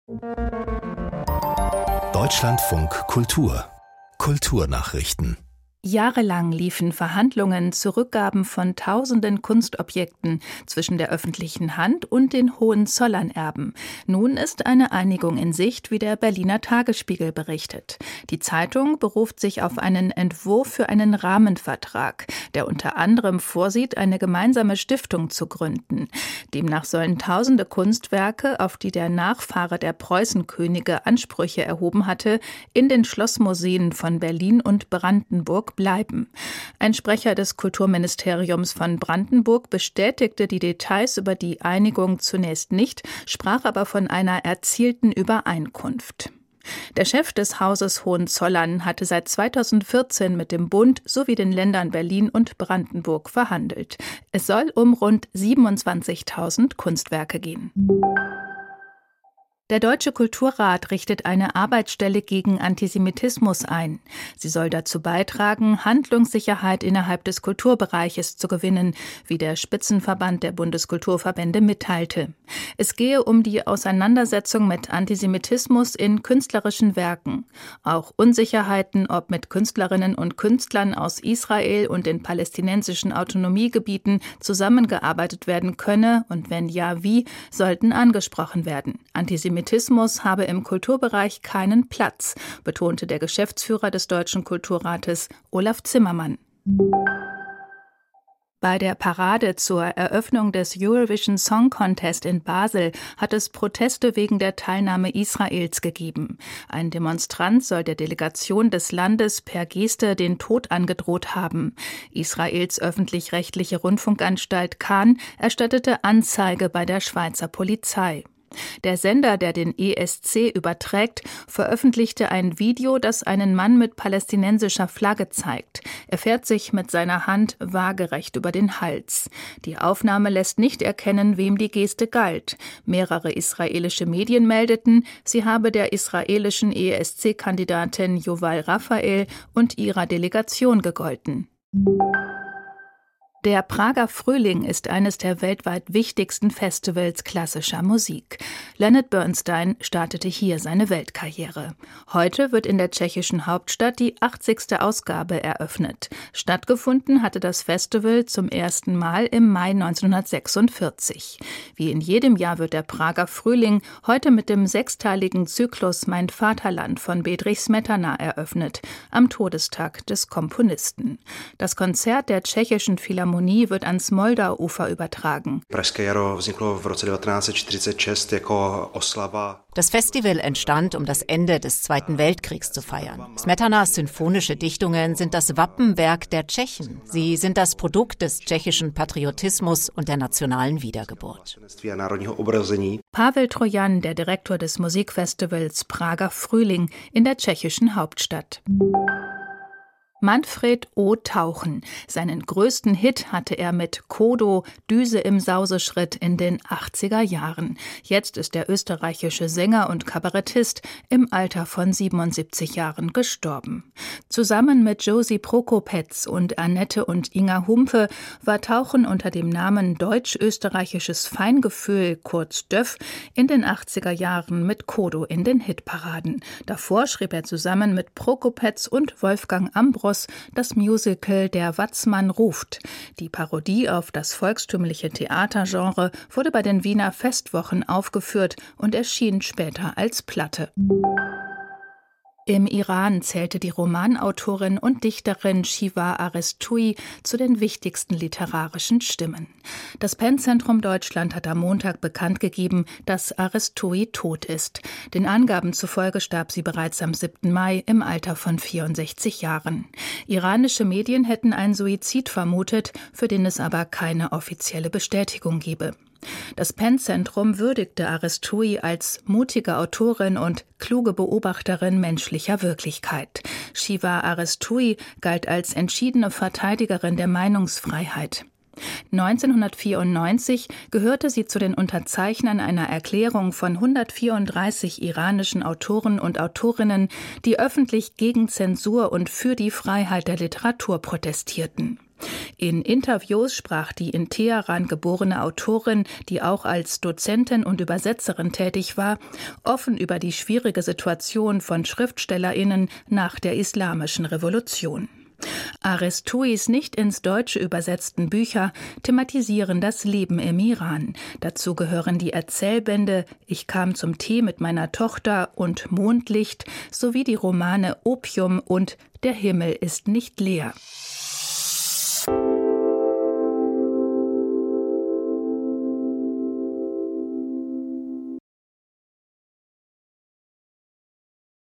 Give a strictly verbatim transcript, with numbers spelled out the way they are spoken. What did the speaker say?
Deutschlandfunk Kultur Kulturnachrichten. Jahrelang liefen Verhandlungen zur Rückgabe von tausenden Kunstobjekten zwischen der öffentlichen Hand und den Hohenzollernerben. Nun ist eine Einigung in Sicht, wie der Berliner Tagesspiegel berichtet. Die Zeitung beruft sich auf einen Entwurf für einen Rahmenvertrag, der unter anderem vorsieht, eine gemeinsame Stiftung zu gründen. Demnach sollen tausende Kunstwerke, auf die der Nachfahre der Preußenkönige Ansprüche erhoben hatte, in den Schlossmuseen von Berlin und Brandenburg bleiben. Ein Sprecher des Kulturministeriums von Brandenburg bestätigte die Details über die Einigung zunächst nicht, sprach aber von einer erzielten Übereinkunft. Der Chef des Hauses Hohenzollern hatte seit zweitausendvierzehn mit dem Bund sowie den Ländern Berlin und Brandenburg verhandelt. Es soll um rund siebenundzwanzigtausend Kunstwerke gehen. Der Deutsche Kulturrat richtet eine Arbeitsstelle gegen Antisemitismus ein. Sie soll dazu beitragen, Handlungssicherheit innerhalb des Kulturbereiches zu gewinnen, wie der Spitzenverband der Bundeskulturverbände mitteilte. Es gehe um die Auseinandersetzung mit Antisemitismus in künstlerischen Werken. Auch Unsicherheiten, ob mit Künstlerinnen und Künstlern aus Israel und den palästinensischen Autonomiegebieten zusammengearbeitet werden könne und wenn ja, wie, sollten angesprochen werden. Antisemitismus Antisemitismus habe im Kulturbereich keinen Platz, betonte der Geschäftsführer des Deutschen Kulturrates Olaf Zimmermann. Bei der Parade zur Eröffnung des Eurovision Song Contest in Basel hat es Proteste wegen der Teilnahme Israels gegeben. Ein Demonstrant soll der Delegation des Landes per Geste den Tod angedroht haben. Israels öffentlich-rechtliche Rundfunkanstalt Kan erstattete Anzeige bei der Schweizer Polizei. Der Sender, der den E S C überträgt, veröffentlichte ein Video, das einen Mann mit palästinensischer Flagge zeigt. Er fährt sich mit seiner Hand waagerecht über den Hals. Die Aufnahme lässt nicht erkennen, wem die Geste galt. Mehrere israelische Medien meldeten, sie habe der israelischen E S C-Kandidatin Yuval Raphael und ihrer Delegation gegolten. Der Prager Frühling ist eines der weltweit wichtigsten Festivals klassischer Musik. Leonard Bernstein startete hier seine Weltkarriere. Heute wird in der tschechischen Hauptstadt die achtzigste Ausgabe eröffnet. Stattgefunden hatte das Festival zum ersten Mal im Mai neunzehnhundertsechsundvierzig. Wie in jedem Jahr wird der Prager Frühling heute mit dem sechsteiligen Zyklus Mein Vaterland von Bedřich Smetana eröffnet, am Todestag des Komponisten. Das Konzert der tschechischen Philharmonie wird ans Moldau-Ufer übertragen. Das Festival entstand, um das Ende des Zweiten Weltkriegs zu feiern. Smetanas sinfonische Dichtungen sind das Wappenwerk der Tschechen. Sie sind das Produkt des tschechischen Patriotismus und der nationalen Wiedergeburt. Pavel Trojan, der Direktor des Musikfestivals Prager Frühling in der tschechischen Hauptstadt. Manfred O. Tauchen. Seinen größten Hit hatte er mit Kodo, Düse im Sauseschritt in den achtziger Jahren. Jetzt ist der österreichische Sänger und Kabarettist im Alter von siebenundsiebzig Jahren gestorben. Zusammen mit Josie Prokopetz und Annette und Inga Humpe war Tauchen unter dem Namen Deutsch-Österreichisches Feingefühl, kurz Döff, in den achtziger Jahren mit Kodo in den Hitparaden. Davor schrieb er zusammen mit Prokopetz und Wolfgang Ambros das Musical Der Watzmann ruft. Die Parodie auf das volkstümliche Theatergenre wurde bei den Wiener Festwochen aufgeführt und erschien später als Platte. Im Iran zählte die Romanautorin und Dichterin Shiva Arestui zu den wichtigsten literarischen Stimmen. Das Penn-Zentrum Deutschland hat am Montag bekannt gegeben, dass Arestui tot ist. Den Angaben zufolge starb sie bereits am siebten Mai im Alter von vierundsechzig Jahren. Iranische Medien hätten einen Suizid vermutet, für den es aber keine offizielle Bestätigung gebe. Das Penn-Zentrum würdigte Arestui als mutige Autorin und kluge Beobachterin menschlicher Wirklichkeit. Shiva Arestui galt als entschiedene Verteidigerin der Meinungsfreiheit. neunzehnhundertvierundneunzig gehörte sie zu den Unterzeichnern einer Erklärung von hundertvierunddreißig iranischen Autoren und Autorinnen, die öffentlich gegen Zensur und für die Freiheit der Literatur protestierten. In Interviews sprach die in Teheran geborene Autorin, die auch als Dozentin und Übersetzerin tätig war, offen über die schwierige Situation von SchriftstellerInnen nach der Islamischen Revolution. Aristuis nicht ins Deutsche übersetzten Bücher thematisieren das Leben im Iran. Dazu gehören die Erzählbände »Ich kam zum Tee mit meiner Tochter« und »Mondlicht« sowie die Romane »Opium« und »Der Himmel ist nicht leer«.